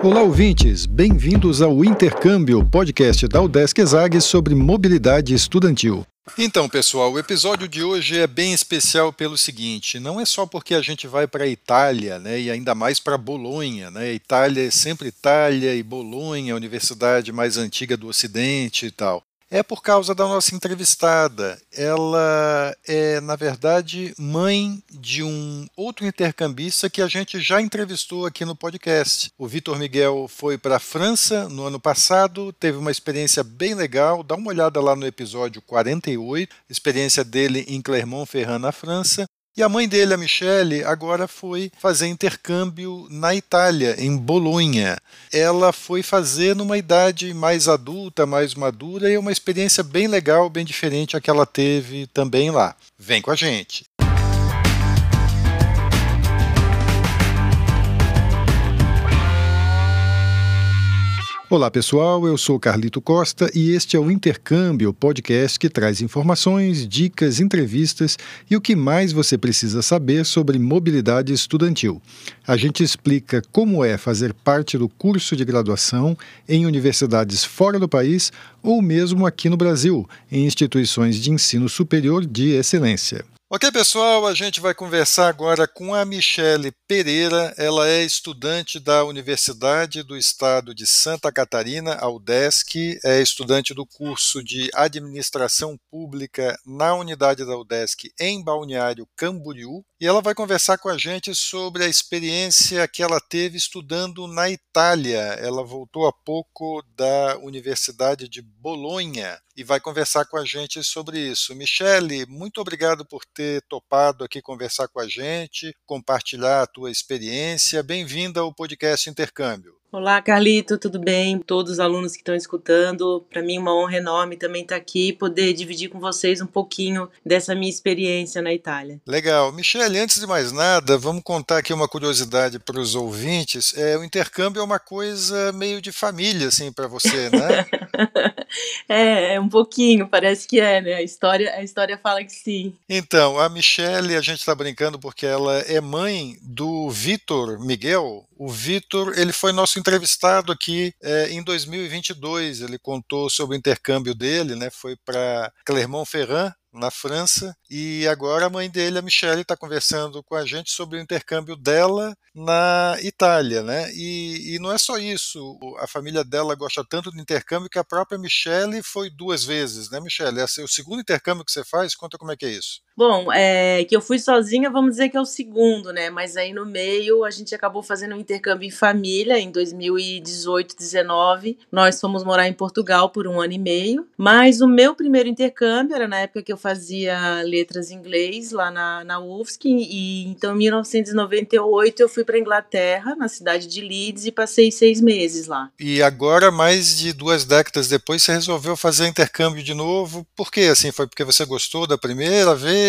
Olá, ouvintes! Bem-vindos ao Intercâmbio, podcast da UDESC ESAG sobre mobilidade estudantil. Então, pessoal, o episódio de hoje é bem especial pelo seguinte, não é só porque a gente vai para a Itália, né, e ainda mais para Bolonha, né? Itália é sempre Itália e Bolonha, a universidade mais antiga do Ocidente e tal. É por causa da nossa entrevistada. Ela é, na verdade, mãe de um outro intercambista que a gente já entrevistou aqui no podcast. O Vitor Miguel foi para a França no ano passado, teve uma experiência bem legal. Dá uma olhada lá no episódio 48, experiência dele em Clermont-Ferrand, na França. E a mãe dele, a Michele, agora foi fazer intercâmbio na Itália, em Bolonha. Ela foi fazer numa idade mais adulta, mais madura, e é uma experiência bem legal, bem diferente a que ela teve também lá. Vem com a gente! Olá pessoal, eu sou Carlito Costa e este é o Intercâmbio, podcast que traz informações, dicas, entrevistas e o que mais você precisa saber sobre mobilidade estudantil. A gente explica como é fazer parte do curso de graduação em universidades fora do país ou mesmo aqui no Brasil, em instituições de ensino superior de excelência. Ok, pessoal, a gente vai conversar agora com a Michele Pereira. Ela é estudante da Universidade do Estado de Santa Catarina, a UDESC, é estudante do curso de Administração Pública na unidade da UDESC em Balneário Camboriú. E ela vai conversar com a gente sobre a experiência que ela teve estudando na Itália. Ela voltou há pouco da Universidade de Bolonha e vai conversar com a gente sobre isso. Michele, muito obrigado por ter topado aqui conversar com a gente, compartilhar a tua experiência. Bem-vinda ao podcast Intercâmbio. Olá, Carlito, tudo bem? Todos os alunos que estão escutando, para mim uma honra enorme também estar aqui e poder dividir com vocês um pouquinho dessa minha experiência na Itália. Legal. Michele, antes de mais nada, vamos contar aqui uma curiosidade para os ouvintes. O intercâmbio é uma coisa meio de família, assim, para você, né? É um pouquinho, parece que é, né? A história fala que sim. Então, a Michele, a gente está brincando porque ela é mãe do Vitor Miguel. O Vitor, ele foi nosso entrevistado aqui em 2022. Ele contou sobre o intercâmbio dele, né? Foi para Clermont-Ferrand, na França, e agora a mãe dele, a Michele, está conversando com a gente sobre o intercâmbio dela na Itália, né? E não é só isso, a família dela gosta tanto do intercâmbio que a própria Michele foi 2 vezes, né, Michele? Esse é o segundo intercâmbio que você faz? Conta como é que é isso. Bom, que eu fui sozinha, vamos dizer que é o segundo, né? Mas aí no meio a gente acabou fazendo um intercâmbio em família em 2018, 19. Nós fomos morar em Portugal por 1 ano e meio. Mas o meu primeiro intercâmbio era na época que eu fazia letras em inglês lá na UFSC. E então em 1998 eu fui para Inglaterra, na cidade de Leeds, e passei 6 meses lá. E agora, mais de 2 décadas depois, você resolveu fazer intercâmbio de novo. Por quê? Assim, foi porque você gostou da primeira vez?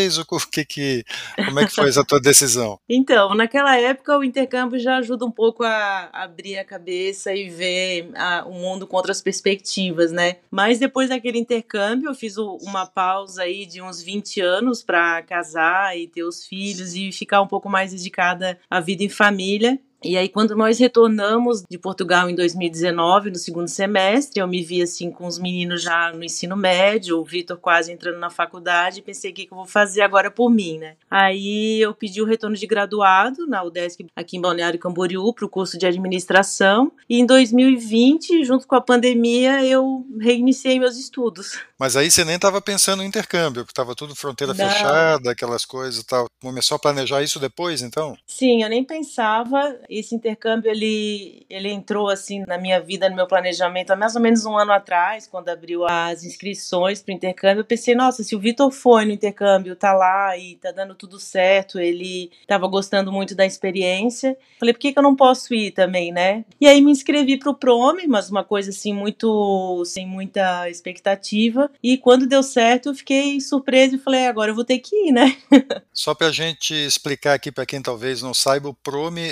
Como é que foi essa tua decisão? Então, naquela época o intercâmbio já ajuda um pouco a abrir a cabeça e ver o mundo com outras perspectivas, né? Mas depois daquele intercâmbio eu fiz uma pausa aí de uns 20 anos para casar e ter os filhos e ficar um pouco mais dedicada à vida em família. E aí, quando nós retornamos de Portugal em 2019, no segundo semestre, eu me vi assim com os meninos já no ensino médio, o Vitor quase entrando na faculdade, e pensei, o que eu vou fazer agora por mim, né? Aí eu pedi o retorno de graduado na UDESC aqui em Balneário Camboriú para o curso de administração, e em 2020, junto com a pandemia, eu reiniciei meus estudos. Mas aí você nem estava pensando em intercâmbio, porque estava tudo fronteira fechada, aquelas coisas e tal. Começou a planejar isso depois, então? Sim, eu nem pensava. Esse intercâmbio, ele entrou assim na minha vida, no meu planejamento, há mais ou menos 1 ano atrás, quando abriu as inscrições para o intercâmbio. Eu pensei, nossa, se o Vitor foi no intercâmbio, tá lá e tá dando tudo certo, ele estava gostando muito da experiência. Falei, por que eu não posso ir também, né? E aí me inscrevi para o Prome, mas uma coisa assim, sem muita expectativa. E quando deu certo, eu fiquei surpresa e falei, agora eu vou ter que ir, né? Só para a gente explicar aqui para quem talvez não saiba, o Prome é um programa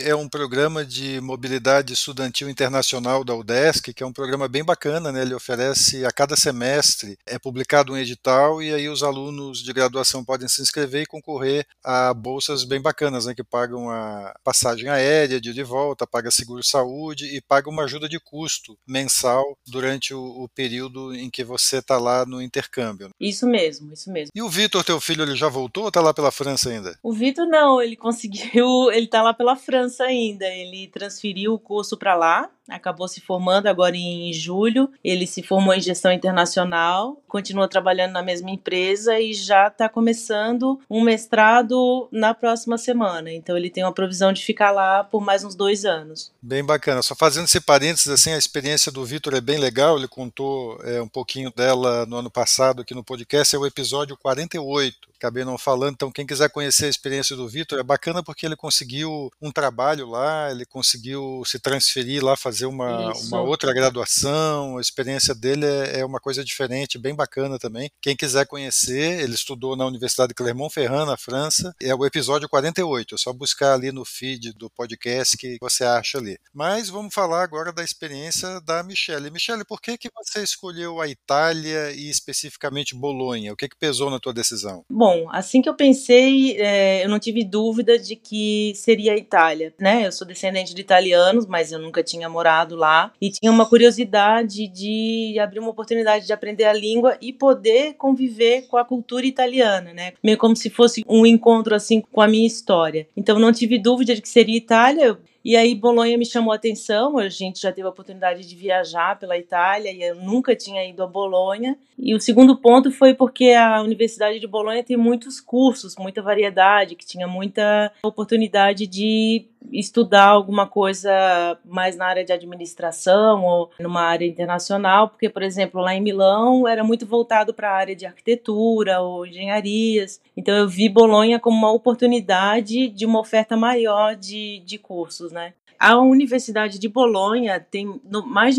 programa de mobilidade estudantil internacional da UDESC, que é um programa bem bacana, né? Ele oferece a cada semestre, é publicado um edital e aí os alunos de graduação podem se inscrever e concorrer a bolsas bem bacanas, né? Que pagam a passagem aérea de ida e volta, paga seguro-saúde e paga uma ajuda de custo mensal durante o período em que você está lá no intercâmbio. Isso mesmo, isso mesmo. E o Vitor, teu filho, ele já voltou ou está lá pela França ainda? O Vitor não, ele conseguiu, ele tá lá pela França ainda, ele transferiu o curso para lá, acabou se formando agora em julho, ele se formou em gestão internacional, continua trabalhando na mesma empresa e já está começando um mestrado na próxima semana, então ele tem uma provisão de ficar lá por mais uns 2 anos. Bem bacana, só fazendo esse parênteses, assim, a experiência do Vitor é bem legal, ele contou um pouquinho dela no ano passado aqui no podcast, é o episódio 48, acabei não falando, então quem quiser conhecer a experiência do Vitor, é bacana porque ele conseguiu um trabalho lá, ele conseguiu se transferir lá, fazer uma outra graduação, a experiência dele é uma coisa diferente, bem bacana também. Quem quiser conhecer, ele estudou na Universidade de Clermont-Ferrand, na França, é o episódio 48, é só buscar ali no feed do podcast que você acha ali. Mas vamos falar agora da experiência da Michele. Michele, por que você escolheu a Itália e especificamente Bolonha? O que pesou na tua decisão? Bom, assim que eu pensei, eu não tive dúvida de que seria a Itália, né? Eu sou descendente de italianos, mas eu nunca tinha morado lá e tinha uma curiosidade de abrir uma oportunidade de aprender a língua e poder conviver com a cultura italiana, né? Meio como se fosse um encontro assim com a minha história. Então não tive dúvida de que seria Itália. E aí Bolonha me chamou a atenção, a gente já teve a oportunidade de viajar pela Itália e eu nunca tinha ido a Bolonha. E o segundo ponto foi porque a Universidade de Bolonha tem muitos cursos, muita variedade, que tinha muita oportunidade de estudar alguma coisa mais na área de administração ou numa área internacional, porque, por exemplo, lá em Milão era muito voltado para a área de arquitetura ou engenharias. Então eu vi Bolonha como uma oportunidade de uma oferta maior de cursos, né? A Universidade de Bolonha tem mais de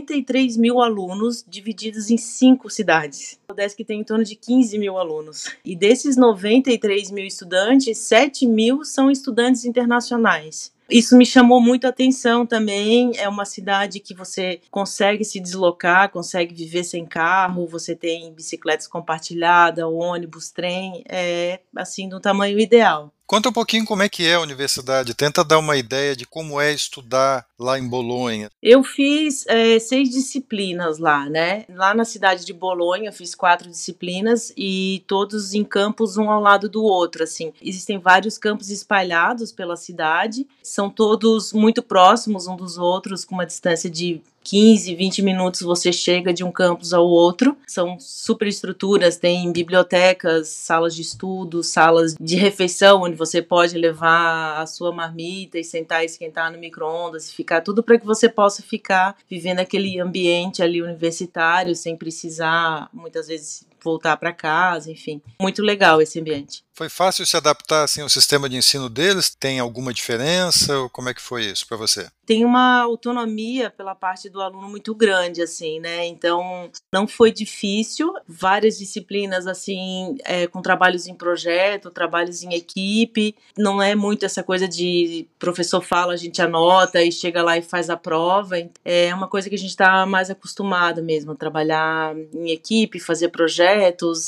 93 mil alunos divididos em 5 cidades. O UDESC tem em torno de 15 mil alunos. E desses 93 mil estudantes, 7 mil são estudantes internacionais. Isso me chamou muito a atenção também, é uma cidade que você consegue se deslocar, consegue viver sem carro, você tem bicicletas compartilhadas, ônibus, trem, assim, do tamanho ideal. Conta um pouquinho como é que é a universidade, tenta dar uma ideia de como é estudar lá em Bolonha. Eu fiz 6 disciplinas lá, né? Lá na cidade de Bolonha eu fiz 4 disciplinas e todos em campos um ao lado do outro, assim. Existem vários campos espalhados pela cidade, são todos muito próximos um dos outros, com uma distância de 15, 20 minutos você chega de um campus ao outro. São superestruturas, tem bibliotecas, salas de estudo, salas de refeição, onde você pode levar a sua marmita e sentar e esquentar no micro-ondas, ficar tudo para que você possa ficar vivendo aquele ambiente ali universitário, sem precisar, muitas vezes, voltar para casa, enfim. Muito legal esse ambiente. Foi fácil se adaptar assim, ao sistema de ensino deles? Tem alguma diferença? Ou como é que foi isso para você? Tem uma autonomia pela parte do aluno muito grande, assim, né? Então, não foi difícil. Várias disciplinas, assim, com trabalhos em projeto, trabalhos em equipe. Não é muito essa coisa de professor fala, a gente anota e chega lá e faz a prova. É uma coisa que a gente está mais acostumado mesmo, a trabalhar em equipe, fazer projetos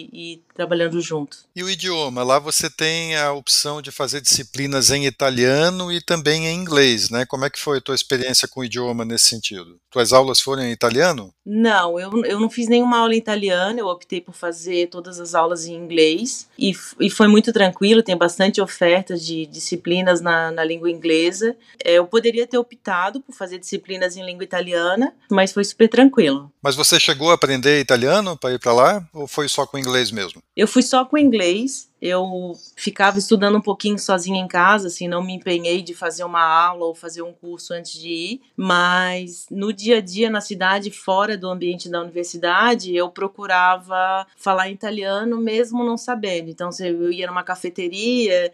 e trabalhando junto. E o idioma? Lá você tem a opção de fazer disciplinas em italiano e também em inglês, né? Como é que foi a tua experiência com o idioma nesse sentido? Tuas aulas foram em italiano? Não, eu não fiz nenhuma aula em italiano, eu optei por fazer todas as aulas em inglês e foi muito tranquilo, tem bastante oferta de disciplinas na língua inglesa. Eu poderia ter optado por fazer disciplinas em língua italiana, mas foi super tranquilo. Mas você chegou a aprender italiano para ir para lá ou foi só com inglês mesmo? Eu fui só com inglês, eu ficava estudando um pouquinho sozinha em casa, assim, não me empenhei de fazer uma aula ou fazer um curso antes de ir, mas no dia a dia, na cidade, fora do ambiente da universidade, eu procurava falar italiano mesmo não sabendo. Então, se eu ia numa cafeteria,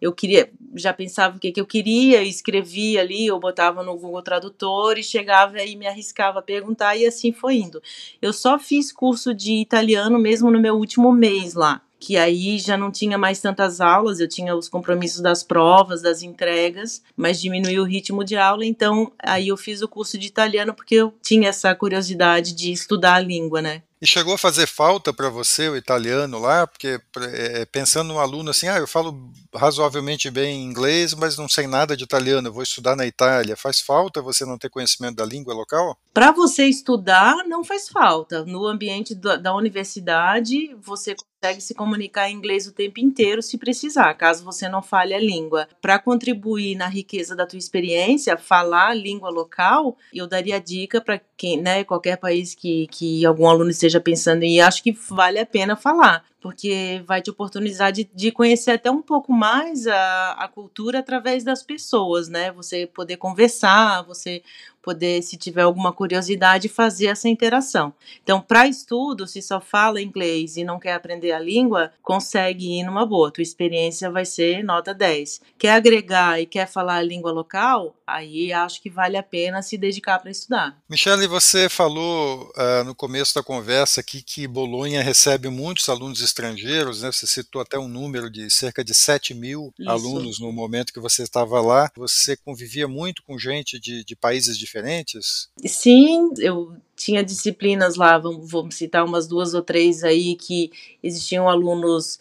já pensava o que eu queria, escrevia ali, eu botava no Google Tradutor e chegava e me arriscava a perguntar e assim foi indo. Eu só fiz curso de italiano mesmo no meu último mês lá. que aí já não tinha mais tantas aulas, eu tinha os compromissos das provas, das entregas, mas diminuiu o ritmo de aula, então aí eu fiz o curso de italiano porque eu tinha essa curiosidade de estudar a língua, né? E chegou a fazer falta para você o italiano lá? Porque pensando num aluno assim, eu falo razoavelmente bem inglês, mas não sei nada de italiano, eu vou estudar na Itália. Faz falta você não ter conhecimento da língua local? Para você estudar, não faz falta. No ambiente da universidade, você consegue se comunicar em inglês o tempo inteiro se precisar, caso você não fale a língua. Para contribuir na riqueza da tua experiência, falar a língua local, eu daria dica para quem, né, qualquer país que algum aluno esteja pensando em ir, acho que vale a pena falar, porque vai te oportunizar de conhecer até um pouco mais a cultura através das pessoas, né? Você poder conversar, você poder, se tiver alguma curiosidade, fazer essa interação. Então, para estudo, se só fala inglês e não quer aprender a língua, consegue ir numa boa. Tua experiência vai ser nota 10. Quer agregar e quer falar a língua local? Aí acho que vale a pena se dedicar para estudar. Michele, você falou no começo da conversa aqui que Bolonha recebe muitos alunos estrangeiros, né? Você citou até um número de cerca de 7.000 Isso. alunos no momento que você estava lá. Você convivia muito com gente de países diferentes? Sim, eu tinha disciplinas lá, vamos citar umas 2 ou 3 aí, que existiam alunos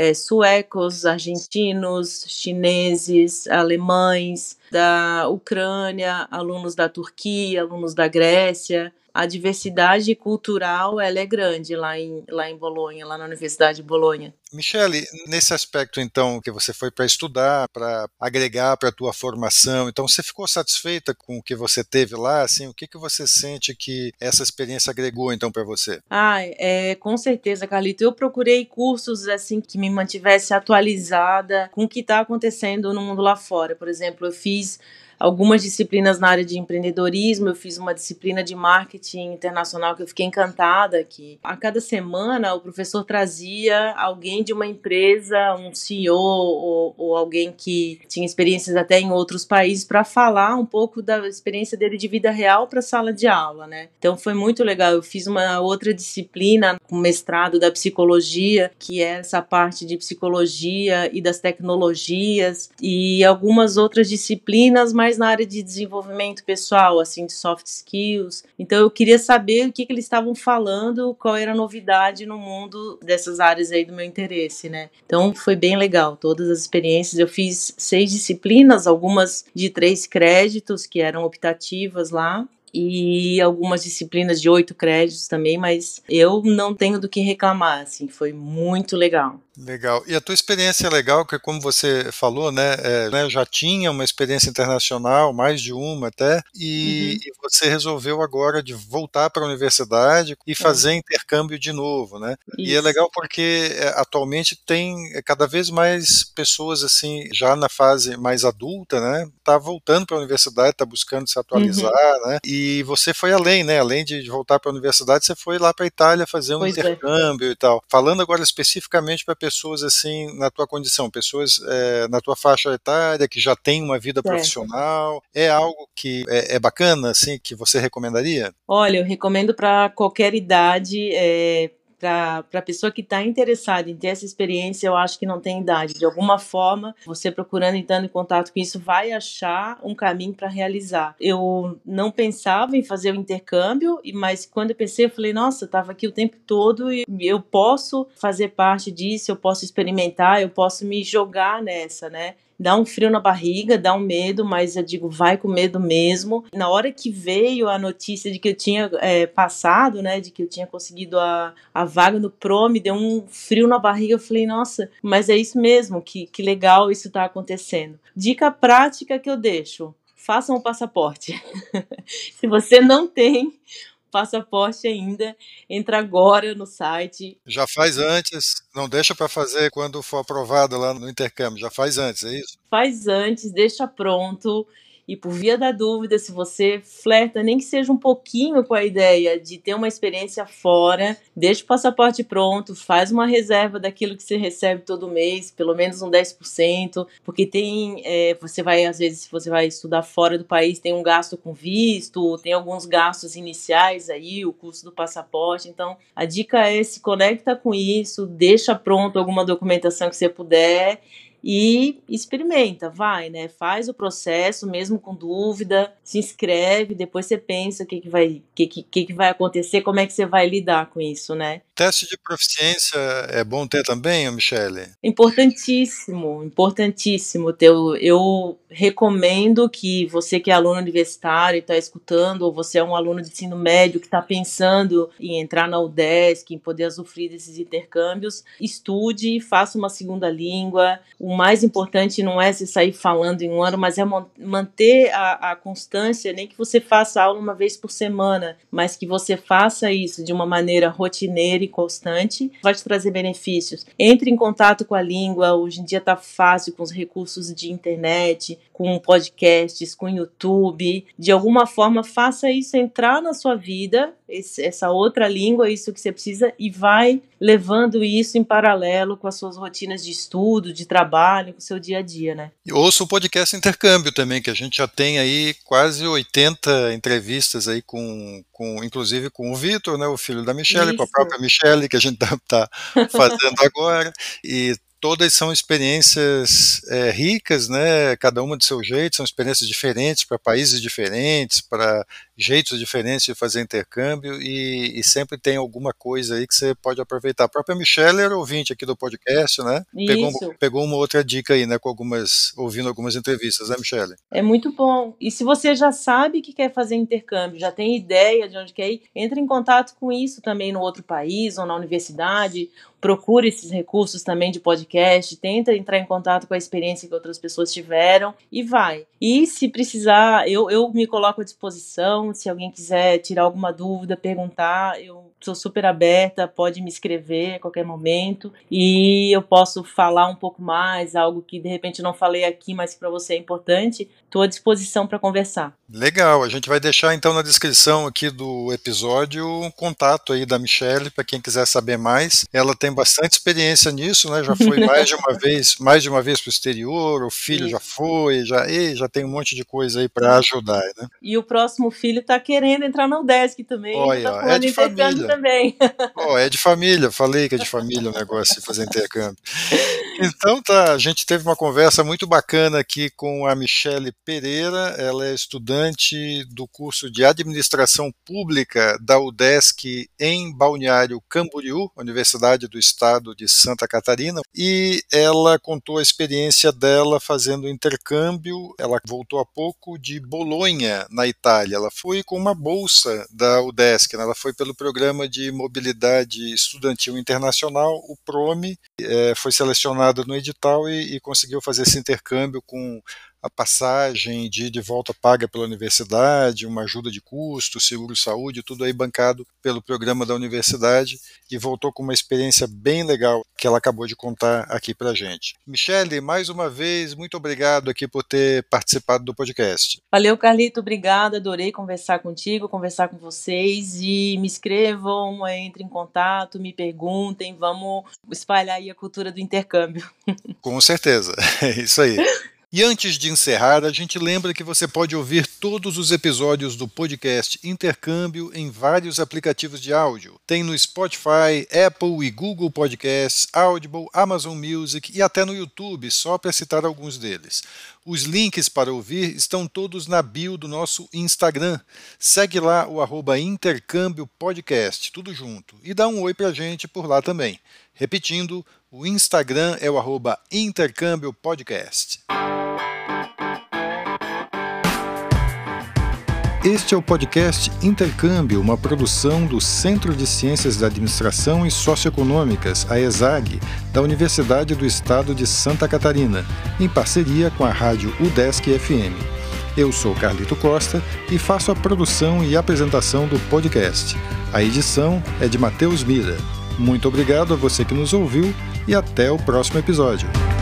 suecos, argentinos, chineses, alemães, da Ucrânia, alunos da Turquia, alunos da Grécia. A diversidade cultural, ela é grande lá em Bolonha, lá na Universidade de Bolonha. Michele, nesse aspecto então que você foi para estudar, para agregar para a tua formação, então você ficou satisfeita com o que você teve lá? Assim, o que que você sente que essa experiência agregou então para você? Com certeza, Carlito. Eu procurei cursos assim que me mantivesse atualizada com o que está acontecendo no mundo lá fora. Por exemplo, eu fiz algumas disciplinas na área de empreendedorismo, eu fiz uma disciplina de marketing internacional que eu fiquei encantada, que a cada semana o professor trazia alguém de uma empresa, um CEO ou alguém que tinha experiências até em outros países para falar um pouco da experiência dele de vida real para a sala de aula, né? Então foi muito legal. Eu fiz uma outra disciplina, um mestrado da psicologia, que é essa parte de psicologia e das tecnologias, e algumas outras disciplinas, mais na área de desenvolvimento pessoal, assim, de soft skills. Então eu queria saber o que eles estavam falando, qual era a novidade no mundo dessas áreas aí do meu interesse, né? Então foi bem legal, todas as experiências. Eu fiz 6 disciplinas, algumas de 3 créditos, que eram optativas lá, e algumas disciplinas de 8 créditos também, mas eu não tenho do que reclamar, assim, foi muito legal. Legal. E a tua experiência é legal, que como você falou, né, já tinha uma experiência internacional, mais de uma até, Uhum. e você resolveu agora de voltar para a universidade e É, fazer intercâmbio de novo, né? E é isso. legal porque atualmente tem cada vez mais pessoas assim, já na fase mais adulta, né? Tá voltando para a universidade, tá buscando se atualizar, Uhum. né? E você foi além, né? Além de voltar para a universidade, você foi lá para a Itália fazer um Pois é. intercâmbio e tal. Falando agora especificamente para pessoas assim na tua condição, pessoas na tua faixa etária que já têm uma vida Certo. profissional, é algo que é bacana, assim, que você recomendaria? Olha, eu recomendo para qualquer idade, para a pessoa que está interessada em ter essa experiência, eu acho que não tem idade. De alguma forma, você procurando, entrando em contato com isso, vai achar um caminho para realizar. Eu não pensava em fazer o intercâmbio, mas quando eu pensei, eu falei, nossa, eu estava aqui o tempo todo e eu posso fazer parte disso, eu posso experimentar, eu posso me jogar nessa, né? Dá um frio na barriga, dá um medo, mas eu digo, vai com medo mesmo. Na hora que veio a notícia de que eu tinha passado, né, de que eu tinha conseguido a vaga no Pro, me deu um frio na barriga. Eu falei, nossa, mas é isso mesmo, que legal isso tá acontecendo. Dica prática que eu deixo: faça um passaporte. Se você não tem passaporte ainda, entra agora no site. Já faz antes, não deixa para fazer quando for aprovado lá no intercâmbio, já faz antes, é isso? Faz antes, deixa pronto E por via da dúvida, se você flerta, nem que seja um pouquinho com a ideia de ter uma experiência fora, deixa o passaporte pronto, faz uma reserva daquilo que você recebe todo mês, pelo menos um 10%, porque você vai, às vezes, se você vai estudar fora do país, tem um gasto com visto, tem alguns gastos iniciais aí, o custo do passaporte. Então, a dica é se conecta com isso, deixa pronto alguma documentação que você puder, e experimenta, vai, né? Faz o processo, mesmo com dúvida, se inscreve, depois você pensa o que vai acontecer, como é que você vai lidar com isso, né? Teste de proficiência é bom ter também, Michele? Importantíssimo, importantíssimo. Eu recomendo que você que é aluno universitário e está escutando, ou você é um aluno de ensino médio que está pensando em entrar na UDESC, em poder usufruir desses intercâmbios, estude, faça uma segunda língua. O mais importante não é se sair falando em um ano, mas é manter a constância, nem que você faça aula uma vez por semana, mas que você faça isso de uma maneira rotineira e constante, vai te trazer benefícios. Entre em contato com a língua, hoje em dia está fácil com os recursos de internet, com podcasts, com YouTube, de alguma forma faça isso entrar na sua vida, essa outra língua, isso que você precisa, e vai levando isso em paralelo com as suas rotinas de estudo, de trabalho, com o seu dia a dia, né? E ouça o podcast Intercâmbio também, que a gente já tem aí quase 80 entrevistas aí inclusive com o Vitor, né, o filho da Michele, com a própria Michele, que a gente tá fazendo agora, e todas são experiências ricas, né? Cada uma do seu jeito, são experiências diferentes para países diferentes, para jeitos diferentes de fazer intercâmbio, e sempre tem alguma coisa aí que você pode aproveitar. A própria Michele era ouvinte aqui do podcast, né? Pegou uma outra dica aí, né? Ouvindo algumas entrevistas, né, Michele? É muito bom. E se você já sabe que quer fazer intercâmbio, já tem ideia de onde quer ir, entre em contato com isso também no outro país ou na universidade. Procure esses recursos também de podcast, tenta entrar em contato com a experiência que outras pessoas tiveram e vai. E se precisar, eu me coloco à disposição, se alguém quiser tirar alguma dúvida, perguntar, eu sou super aberta, pode me escrever a qualquer momento e eu posso falar um pouco mais, algo que de repente não falei aqui, mas que para você é importante, estou à disposição para conversar. Legal, a gente vai deixar então na descrição aqui do episódio um contato aí da Michele para quem quiser saber mais. Ela tem bastante experiência nisso, né? Já foi mais de uma vez para o exterior, o filho já foi, já tem um monte de coisa aí para ajudar, né? E o próximo filho está querendo entrar na UDESC também. Olha, é de família também. É de família, falei que é de família o negócio de fazer intercâmbio. Então tá, a gente teve uma conversa muito bacana aqui com a Michele Pereira, ela é estudante do curso de Administração Pública da UDESC em Balneário Camboriú, Universidade do Estado de Santa Catarina, e ela contou a experiência dela fazendo intercâmbio. Ela voltou há pouco de Bolonha, na Itália. Ela foi com uma bolsa da UDESC, né? Ela foi pelo Programa de Mobilidade Estudantil Internacional, o PROME, foi selecionada no edital e conseguiu fazer esse intercâmbio com a passagem de ida e volta paga pela universidade, uma ajuda de custo, seguro-saúde, tudo aí bancado pelo programa da universidade, e voltou com uma experiência bem legal que ela acabou de contar aqui pra gente. Michele, mais uma vez, muito obrigado aqui por ter participado do podcast. Valeu, Carlito, obrigada, adorei conversar contigo, conversar com vocês, e me escrevam, entrem em contato, me perguntem, vamos espalhar aí a cultura do intercâmbio. Com certeza, é isso aí. E antes de encerrar, a gente lembra que você pode ouvir todos os episódios do podcast Intercâmbio em vários aplicativos de áudio. Tem no Spotify, Apple e Google Podcasts, Audible, Amazon Music e até no YouTube, só para citar alguns deles. Os links para ouvir estão todos na bio do nosso Instagram. Segue lá o @Intercâmbio Podcast, tudo junto. E dá um oi pra gente por lá também. Repetindo, o Instagram é o @Intercâmbio Podcast. Este é o podcast Intercâmbio, uma produção do Centro de Ciências da Administração e Socioeconômicas, a ESAG, da Universidade do Estado de Santa Catarina, em parceria com a rádio UDESC FM. Eu sou Carlito Costa e faço a produção e apresentação do podcast. A edição é de Matheus Mira. Muito obrigado a você que nos ouviu e até o próximo episódio.